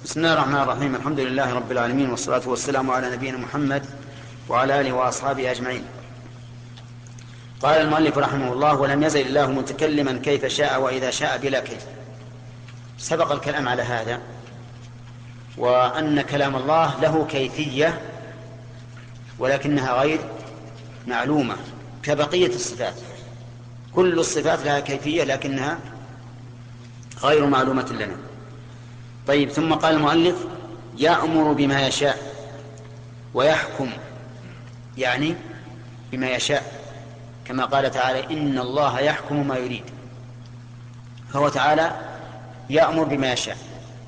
بسم الله الرحمن الرحيم. الحمد لله رب العالمين، والصلاة والسلام على نبينا محمد وعلى آله وأصحابه أجمعين. قال المؤلف رحمه الله: ولم يزل الله متكلما كيف شاء وإذا شاء بلا كيف. سبق الكلام على هذا، وأن كلام الله له كيفية ولكنها غير معلومة كبقية الصفات. كل الصفات لها كيفية لكنها غير معلومة لنا. طيب، ثم قال المؤلف: يأمر بما يشاء ويحكم، يعني بما يشاء، كما قال تعالى: إن الله يحكم ما يريد. فهو تعالى يأمر بما يشاء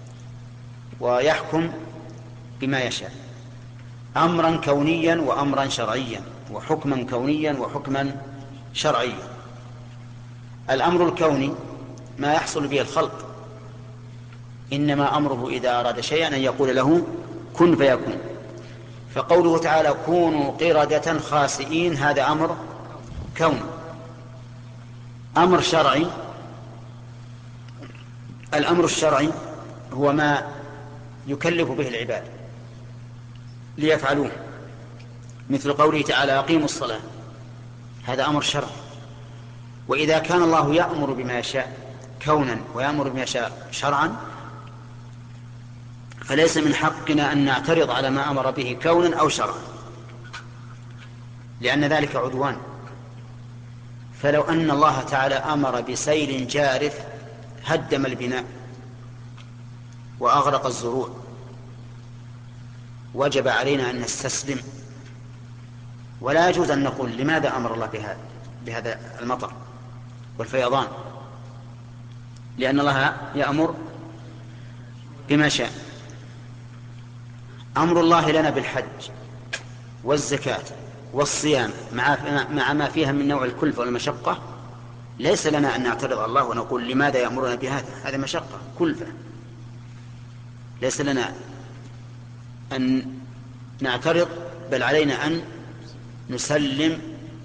ويحكم بما يشاء، أمرا كونيا وأمرا شرعيا، وحكما كونيا وحكما شرعيا. الأمر الكوني ما يحصل به الخلق، إنما أمره إذا أراد شيئا أن يقول له كن فيكون. فقوله تعالى: كونوا قردة خاسئين، هذا أمر كوني. أمر شرعي، الأمر الشرعي هو ما يكلف به العباد ليفعلوه، مثل قوله تعالى: أقيموا الصلاة، هذا أمر شرعي. وإذا كان الله يأمر بما يشاء كونا ويأمر بما يشاء شرعا، فليس من حقنا أن نعترض على ما أمر به كونا أو شرعا، لأن ذلك عدوان. فلو أن الله تعالى أمر بسيل جارف هدم البناء وأغرق الزروع، وجب علينا أن نستسلم، ولا يجوز أن نقول لماذا أمر الله بهذا المطر والفيضان، لأن الله يأمر بما شاء. أمر الله لنا بالحج والزكاة والصيام مع ما فيها من نوع الكلفة والمشقة، ليس لنا أن نعترض على الله ونقول لماذا يأمرنا بهذا، هذا مشقة كلفة. ليس لنا أن نعترض، بل علينا أن نسلم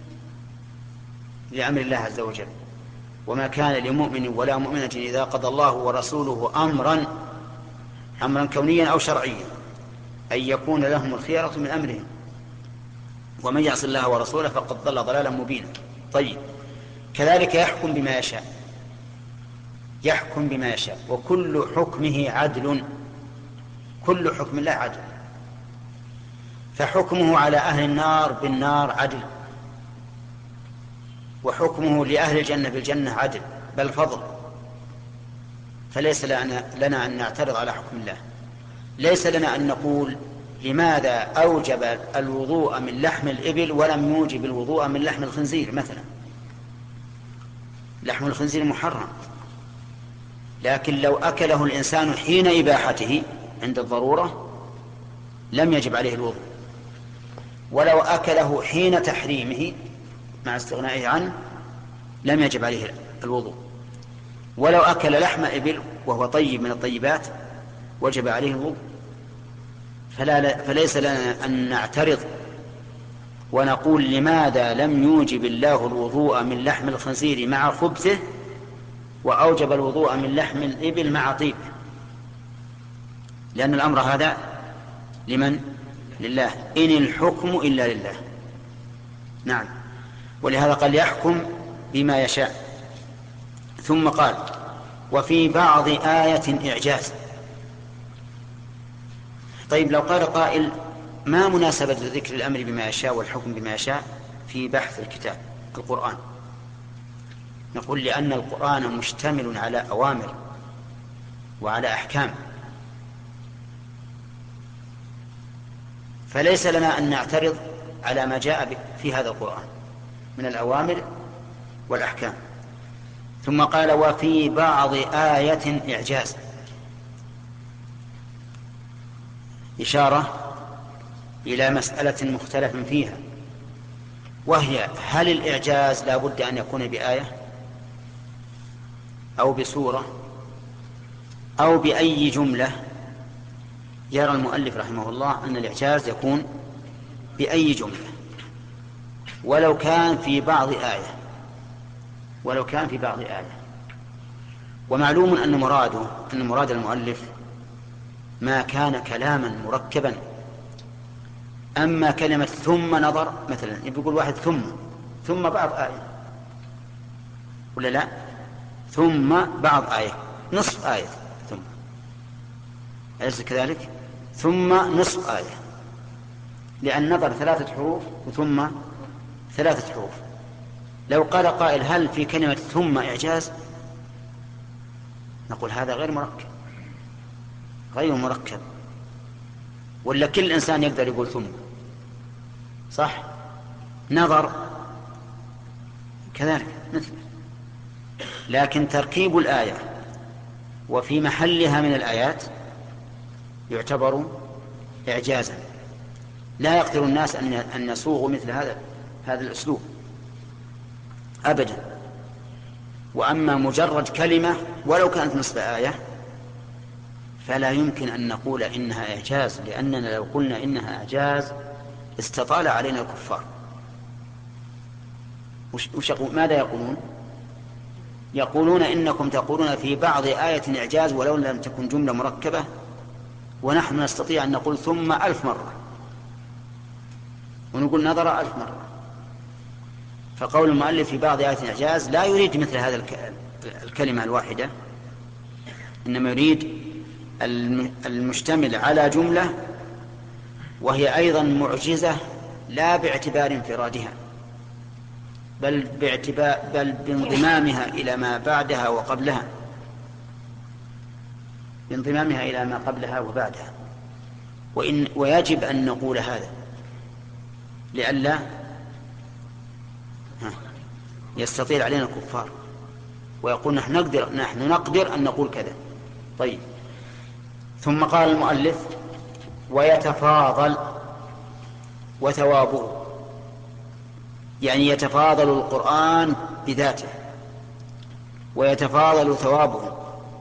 لأمر الله عز وجل. وما كان لمؤمن ولا مؤمنة إذا قضى الله ورسوله أمرا كونيا أو شرعيا أن يكون لهم الخيرة من أمرهم، ومن يعص الله ورسوله فقد ضل ضلالا مبينا. طيب، كذلك يحكم بما يشاء، يحكم بما يشاء، وكل حكمه عدل، كل حكم الله عدل. فحكمه على أهل النار بالنار عدل، وحكمه لأهل الجنة بالجنة عدل، بل فضل. فليس لنا أن نعترض على حكم الله. ليس لنا أن نقول لماذا أوجب الوضوء من لحم الإبل ولم يوجب الوضوء من لحم الخنزير مثلا. لحم الخنزير محرم، لكن لو أكله الإنسان حين إباحته عند الضرورة لم يجب عليه الوضوء، ولو أكله حين تحريمه مع استغنائه عنه لم يجب عليه الوضوء. ولو أكل لحم إبل وهو طيب من الطيبات وجب عليه الوضوء. فليس لنا أن نعترض ونقول لماذا لم يوجب الله الوضوء من لحم الخنزير مع خبثه وأوجب الوضوء من لحم الإبل مع طيبه، لأن الأمر هذا لمن؟ لله. إن الحكم إلا لله. نعم، ولهذا قال يحكم بما يشاء. ثم قال: وفي بعض آية إعجاز. طيب، لو قال قائل: ما مناسبة ذكر الأمر بما يشاء والحكم بما يشاء في بحث الكتاب القرآن؟ نقول: لأن القرآن مشتمل على أوامر وعلى أحكام، فليس لنا أن نعترض على ما جاء في هذا القرآن من الأوامر والأحكام. ثم قال: وفي بعض آية إعجاز، إشارة إلى مسألة مختلف فيها، وهي: هل الإعجاز لا بد أن يكون بآية أو بسورة أو بأي جملة؟ يرى المؤلف رحمه الله أن الإعجاز يكون بأي جملة، ولو كان في بعض آية، ومعلوم أن مراد المؤلف ما كان كلاما مركبا. أما كلمة ثم نظر مثلا يقول واحد ثم بعض آية ولا لا؟ ثم بعض آية نصف آية ثم، أليس كذلك؟ ثم نصف آية، لأن نظر 3 حروف وثم 3 حروف. لو قال قائل هل في كلمة ثم إعجاز؟ نقول هذا غير مركب، ولا كل إنسان يقدر يقول ثم؟ صح؟ نظر كذلك مثل. لكن تركيب الآية وفي محلها من الآيات يعتبر إعجازا، لا يقدر الناس أن يصوغوا مثل هذا الأسلوب أبدا. وأما مجرد كلمة ولو كانت نصف آية فلا يمكن أن نقول إنها إعجاز، لأننا لو قلنا إنها إعجاز استطال علينا الكفار. ماذا يقولون؟ يقولون إنكم تقولون في بعض آية إعجاز ولو لم تكن جملة مركبة، ونحن نستطيع أن نقول ثم 1000 مرة، ونقول نظر 1000 مرة. فقول المؤلف في بعض آية إعجاز لا يريد مثل هذا الكلمة الواحدة، إنما يريد المشتمل على جملة وهي أيضا معجزة، لا باعتبار انفرادها بل بانضمامها إلى ما بعدها وقبلها، بانضمامها إلى ما قبلها وبعدها. ويجب أن نقول هذا لئلا يستطيل علينا الكفار ويقول نحن نقدر أن نقول كذا. طيب، ثم قال المؤلف ويتفاضل وثوابه، يعني يتفاضل القرآن بذاته ويتفاضل ثوابه.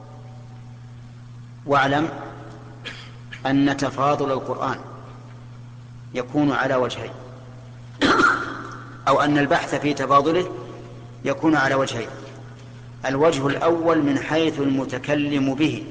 واعلم أن تفاضل القرآن يكون على وجهين، أو أن البحث في تفاضله يكون على وجهين. الوجه الأول من حيث المتكلم به،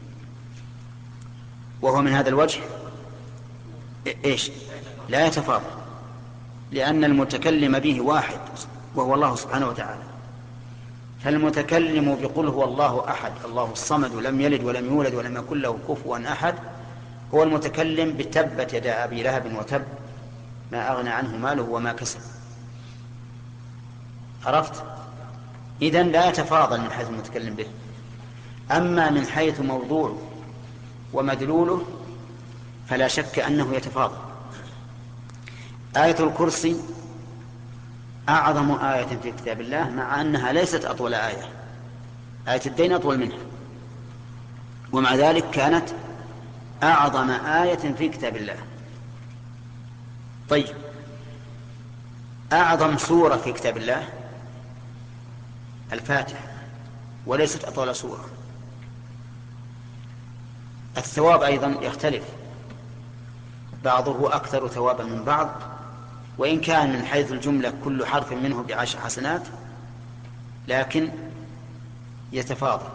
وهو من هذا الوجه إيش؟ لا يتفاضل، لأن المتكلم به واحد وهو الله سبحانه وتعالى. فالمتكلم بقول هو الله أحد الله الصمد لم يلد ولم يولد ولم يكن له كفوا أحد هو المتكلم بتبت يدا أبي لهب وتب ما أغنى عنه ماله وما كسب. عرفت؟ إذن لا يتفاضل من حيث المتكلم به. أما من حيث موضوعه ومدلوله فلا شك أنه يتفاضل. آية الكرسي أعظم آية في كتاب الله، مع أنها ليست أطول آية. آية الدين أطول منها، ومع ذلك كانت أعظم آية في كتاب الله. طيب، أعظم سورة في كتاب الله الفاتحة، وليست أطول سورة. الثواب أيضا يختلف، بعضه أكثر ثوابا من بعض، وإن كان من حيث الجملة كل حرف منه ب10 حسنات، لكن يتفاضل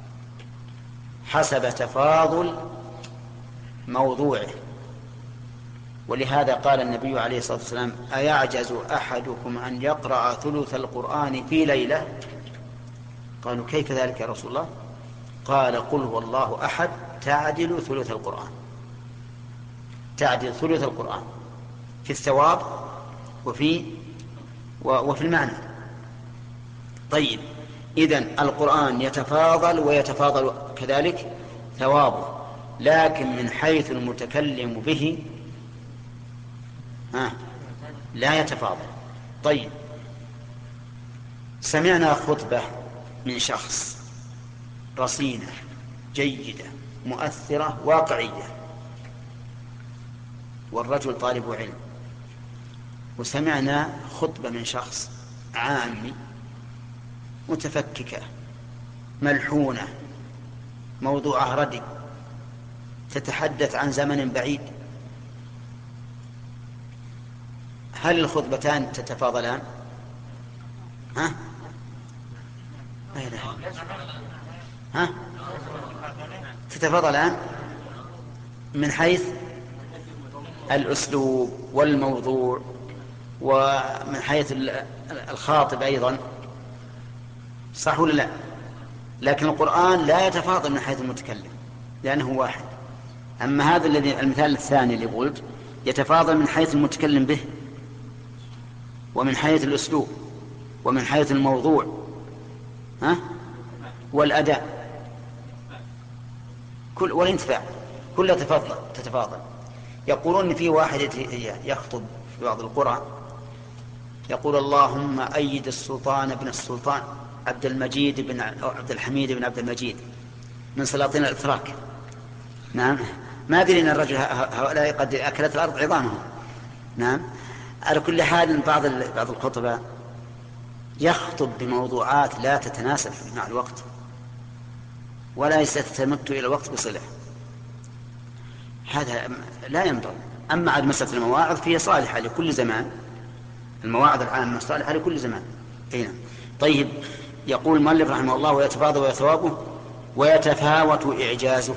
حسب تفاضل موضوعه. ولهذا قال النبي عليه الصلاة والسلام أيعجز أحدكم أن يقرأ ثلث القرآن في ليلة؟ قالوا كيف ذلك يا رسول الله؟ قال قل هو الله أحد تعدل ثلث القرآن، تعدل ثلث القرآن في الثواب وفي المعنى. طيب، إذن القرآن يتفاضل ويتفاضل كذلك ثوابه، لكن من حيث المتكلم به لا يتفاضل. طيب، سمعنا خطبة من شخص رصينة جيدة مؤثرة واقعية، والرجل طالب علم، وسمعنا خطبة من شخص عامي متفككة ملحونة موضوعها ردي تتحدث عن زمن بعيد. هل الخطبتان تتفاضلان؟ تتفاضلان؟ من حيث الأسلوب والموضوع ومن حيث الخاطب أيضا، صح ولا لا؟ لكن القرآن لا يتفاضل من حيث المتكلم لأنه واحد. أما هذا الذي المثال الثاني اللي قلت يتفاضل من حيث المتكلم به ومن حيث الأسلوب ومن حيث الموضوع والأداء والانتفاع كلها تتفاضل. يقولون في واحد يخطب في بعض القرى يقول اللهم أيد السلطان بن السلطان عبد الحميد بن عبد المجيد من سلاطين الأتراك. نعم، ما أدري أن الرجل هؤلاء قد أكلت الأرض عظامهم. نعم، على كل حال بعض الخطباء يخطب بموضوعات لا تتناسب مع الوقت ولا يستمت إلى الوقت بصلة، هذا لا ينبغي. أما عاد مسألة المواعظ فهي صالحة لكل زمان، المواعظ العامة صالحة لكل زمان. هنا طيب، يقول المؤلف رحمه الله ويتفاضل ويتوابه ويتفاوت إعجازه،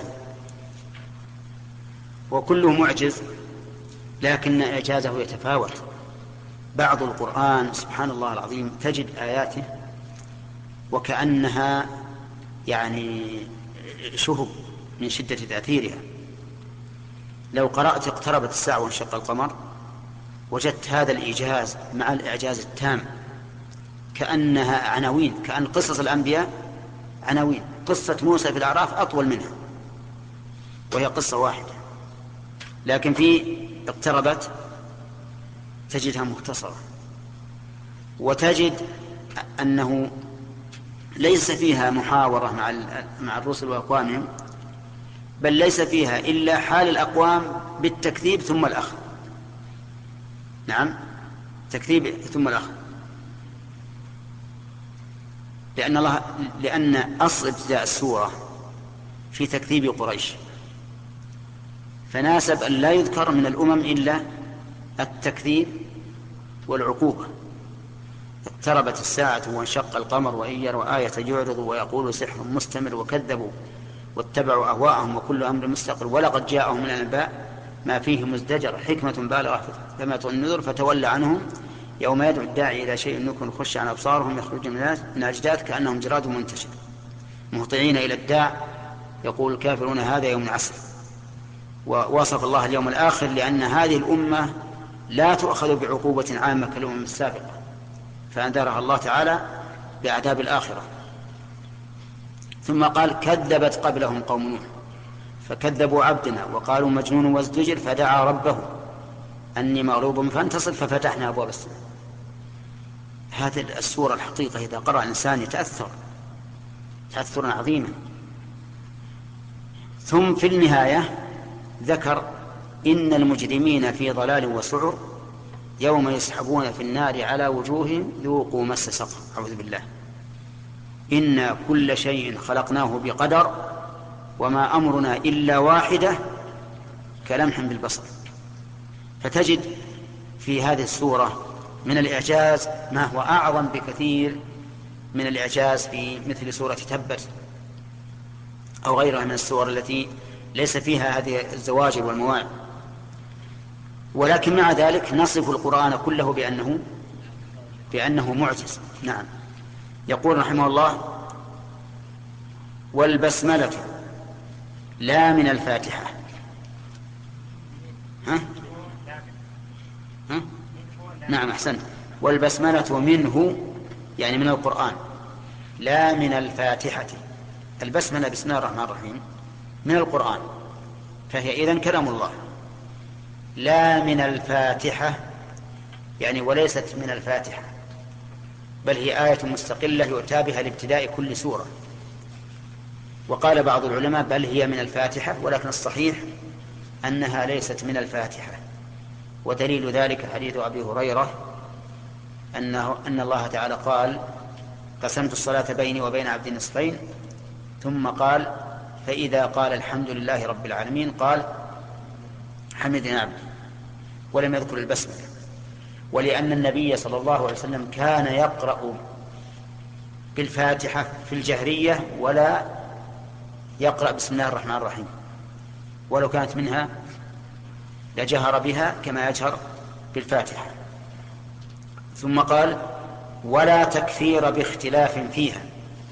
وكله معجز لكن إعجازه يتفاوت. بعض القرآن سبحان الله العظيم تجد آياته وكأنها يعني شهب من شدة تأثيرها. لو قرأت اقتربت الساعة وانشق القمر وجدت هذا الإيجاز مع الإعجاز التام كأنها عناوين، كأن قصص الأنبياء عناوين. قصة موسى في الأعراف أطول منها وهي قصة واحدة، لكن في اقتربت تجدها مختصرة، وتجد أنه ليس فيها محاورة مع الرسل وأقوامهم، بل ليس فيها إلا حال الأقوام بالتكذيب ثم الأخذ. نعم، تكذيب ثم الأخذ، لأن أصل ابتداء السورة في تكذيب قريش، فناسب أن لا يذكر من الأمم إلا التكذيب والعقوبة. اقتربت الساعة وانشق القمر وإن يروا آية يعرضوا ويقولوا سحر مستمر وكذبوا واتبعوا أهواءهم وكل أمر مستقر ولقد جاءهم من الأنباء ما فيه مزدجر حكمة بالغة فما تغني النذر فتولى عنهم يوم يدعو الداعي إلى شيء نكر خش عن أبصارهم يخرجون من الأجداث كأنهم جراد منتشر مهطعين إلى الداع يقول الكافرون هذا يوم عسر. ووصف الله اليوم الآخر لأن هذه الأمة لا تؤخذ بعقوبة عامة كالأمم السابقة، فأنذرها الله تعالى بعذاب الآخرة. ثم قال كذبت قبلهم قوم نوح فكذبوا عبدنا وقالوا مجنون وازدجر فدعا ربه أني مغلوب فانتصر ففتحنا أبواب السماء. هذه السورة الحقيقة إذا قرأ الإنسان يتأثر تأثرا عظيما. ثم في النهاية ذكر إن المجرمين في ضلال وسعر يوم يسحبون في النار على وجوههم ذوقوا مس سقر. أعوذ بالله. إنا كل شيء خلقناه بقدر وما أمرنا إلا واحدة كلمح بالبصر. فتجد في هذه السورة من الإعجاز ما هو أعظم بكثير من الإعجاز في مثل سورة تبت أو غيرها من السور التي ليس فيها هذه الزواجر والمواعظ. ولكن مع ذلك نصف القرآن كله بأنه معجز. نعم. يقول رحمه الله والبسملة لا من الفاتحة. نعم أحسنت. والبسملة منه يعني من القرآن لا من الفاتحة. البسملة بسم الله الرحمن الرحيم من القرآن فهي إذن كلام الله. لا من الفاتحة يعني وليست من الفاتحة بل هي آية مستقلة يؤتى بها لابتداء كل سورة. وقال بعض العلماء بل هي من الفاتحة ولكن الصحيح أنها ليست من الفاتحة. ودليل ذلك حديث أبي هريرة أن الله تعالى قال قسمت الصلاة بيني وبين عبدي نصفين ثم قال فإذا قال الحمد لله رب العالمين قال حمدني عبدي ولم يذكر البسملة. ولأن النبي صلى الله عليه وسلم كان يقرأ بالفاتحة في الجهرية ولا يقرأ بسم الله الرحمن الرحيم ولو كانت منها لجهر بها كما يجهر بالفاتحة. ثم قال ولا تكفير باختلاف فيها،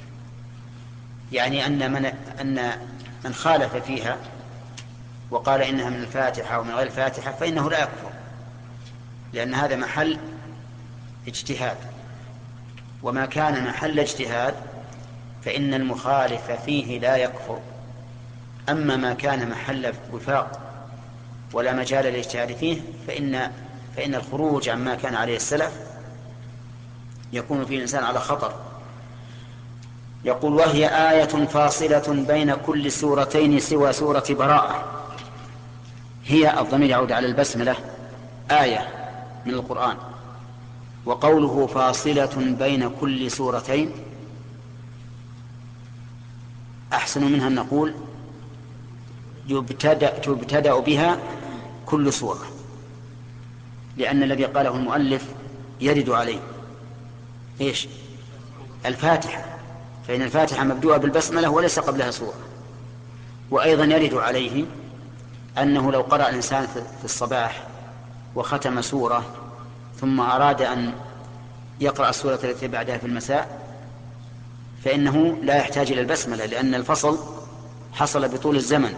يعني أن من خالف فيها وقال إنها من الفاتحة ومن غير الفاتحة فإنه لا يكفر، لأن هذا محل اجتهاد، وما كان محل اجتهاد فإن المخالف فيه لا يكفر. أما ما كان محل وفاق ولا مجال للاجتهاد فيه فإن الخروج عما كان عليه السلف يكون فيه الإنسان على خطر. يقول وهي آية فاصلة بين كل سورتين سوى سورة براءة. هي الضمير يعود على البسملة، آية من القرآن. وقوله فاصلة بين كل سورتين أحسن منها أن نقول يبتدأ بها كل سورة، لأن الذي قاله المؤلف يرد عليه إيش؟ الفاتحة، فإن الفاتحة مبدوءة بالبسملة وليس قبلها سورة. وأيضا يرد عليه أنه لو قرأ الإنسان في الصباح وختم سورة ثم أراد أن يقرأ السورة التي بعدها في المساء فإنه لا يحتاج إلى البسملة، لأن الفصل حصل بطول الزمن.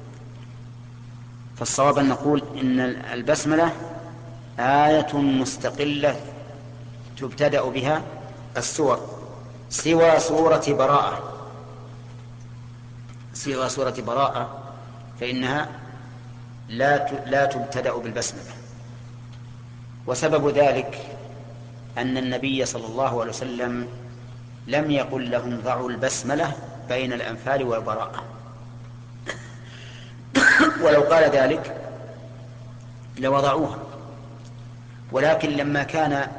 فالصواب أن نقول إن البسملة آية مستقلة تبتدأ بها السور سوى سورة براءة. سوى سورة براءة فإنها لا تبتدأ بالبسملة. وسبب ذلك أن النبي صلى الله عليه وسلم لم يقل لهم ضعوا البسملة بين الأنفال والبراءة، ولو قال ذلك لوضعوها، ولكن لما كان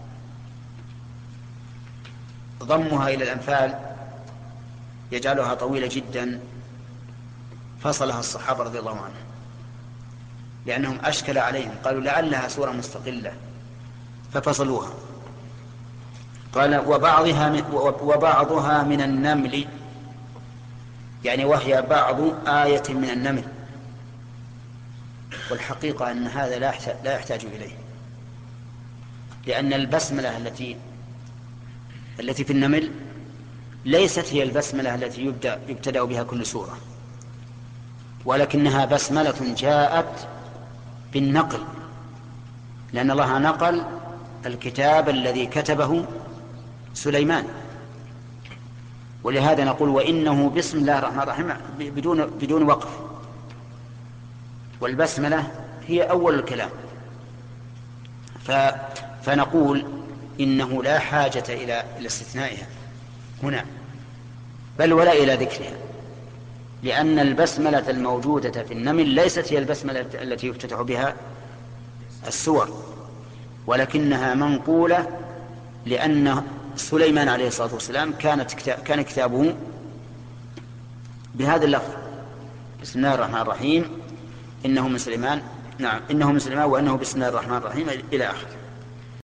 ضمها إلى الأنفال يجعلها طويلة جدا فصلها الصحابة رضي الله عنهم، لأنهم أشكل عليهم، قالوا لعلها سورة مستقلة ففصلوها. قال وبعضها من النمل، يعني وهي بعض آية من النمل. والحقيقة أن هذا لا يحتاج إليه، لأن البسملة التي في النمل ليست هي البسملة التي يبتدأ بها كل سورة، ولكنها بسملة جاءت بالنقل، لأن الله نقل الكتاب الذي كتبه سليمان. ولهذا نقول وإنه بسم الله الرحمن الرحيم بدون وقف، والبسملة هي أول الكلام. فنقول إنه لا حاجة إلى استثنائها هنا بل ولا إلى ذكرها، لأن البسملة الموجودة في النمل ليست هي البسملة التي يفتتح بها السور، ولكنها منقولة لأن سليمان عليه الصلاة والسلام كان كتابه بهذا اللفظ بسم الله الرحمن الرحيم إنه من سليمان، نعم إنه من سليمان وإنه بسم الله الرحمن الرحيم إلى آخره.